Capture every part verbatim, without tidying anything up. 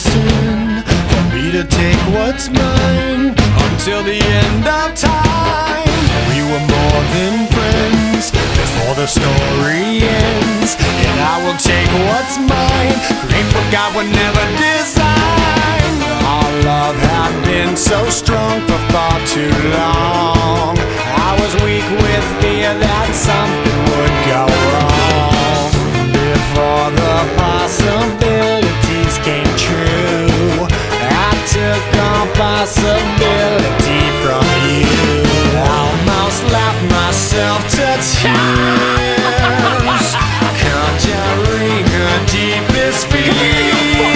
sin for me to take what's mine until the end of time. We were more than friends before the story ends, and I will take what's mine, create what God would never design. Our love had been so strong for far too long. I was weak with fear that something would go wrong before the possibilities came true. I took on possibility from you. Almost laughed myself to tears, conjuring her deepest fears.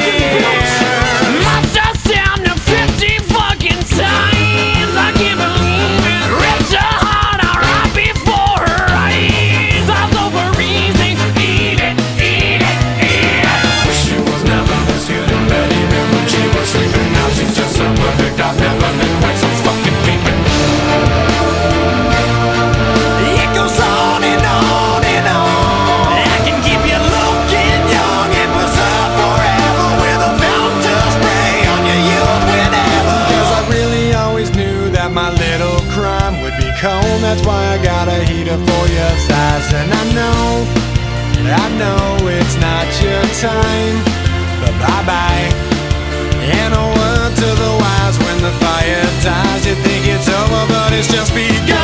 That's why I got a heater for your thighs. And I know, I know it's not your time, but bye-bye. And a word to the wise, when the fire dies, you think it's over, but it's just begun.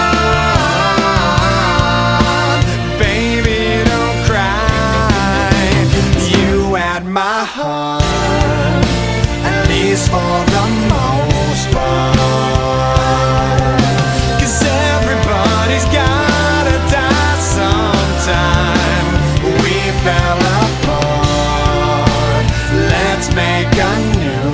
Baby, don't cry. You had my heart, at least for the most part. Everybody's gotta die sometime. We fell apart. Let's make a new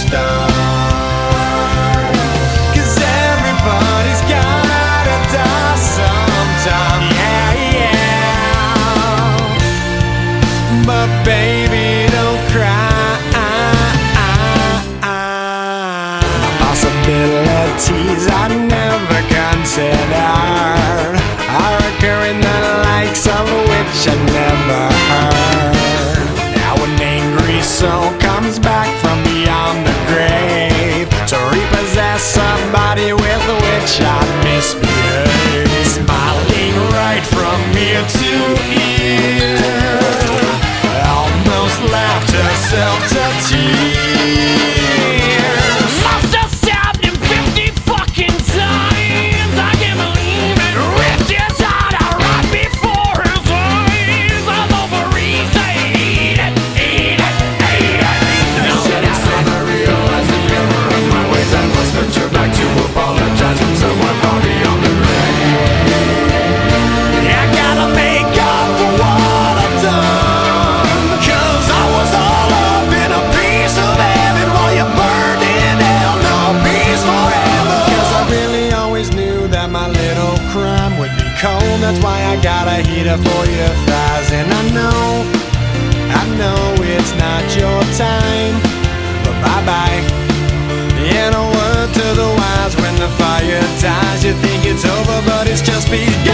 start. 'Cause everybody's gotta die sometime. Yeah, yeah. But baby, don't cry. Possibilities I never considered are occurring, the likes of which I never heard. Now an angry soul comes back from beyond the grave to repossess somebody with which I misbehaved. Smiling right from ear to ear, almost laughed herself to tears. Must have stabbed him fifty fucking times. I can't believe it. Ripped his heart out right before his eyes. All over easy. Eat it, eat it, eat it. Now that I said I realized the error of my ways, I must venture back to apologize from someone far beyond the grave. I gotta make up for what I've done, 'cause I was all up in a piece of heaven while you burned in hell. No peace forever. 'Cause I really always knew that my little crime would be cold. That's why I got a heater for your thighs. And I know, I know it's not your time, but bye-bye. And a word to the wise, when the fire dies, you think it's over, but it's just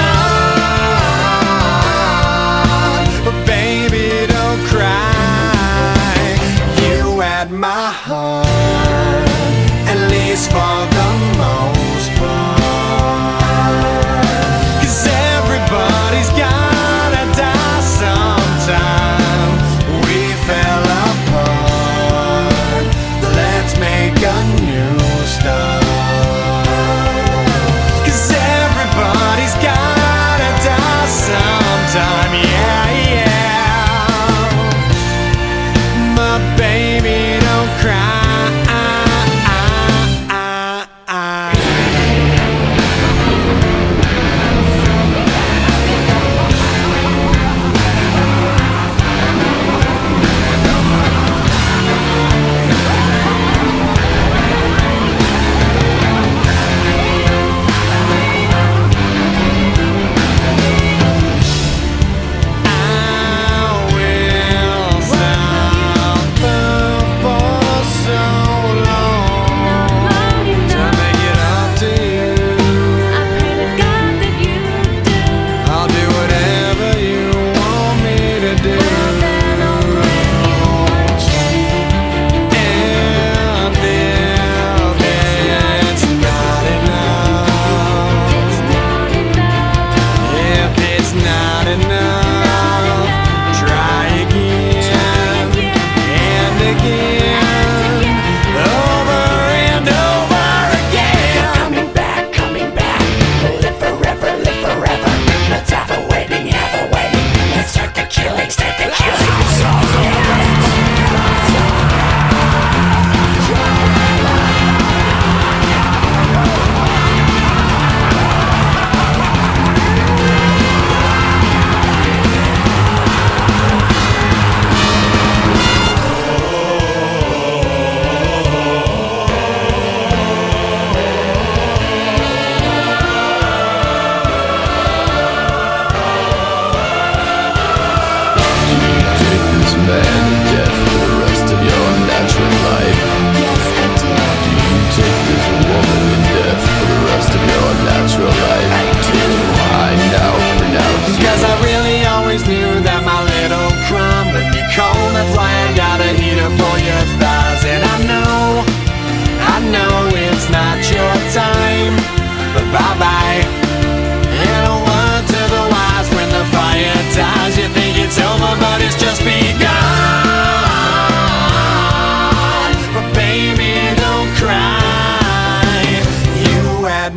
begun. But baby, don't cry. You had my heart, at least for the most part. 'Cause everybody's gotta die sometime. We fell apart. Let's make a new start. 'Cause everybody's gotta die sometime. Yeah, yeah. But baby, don't cry.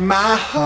my heart.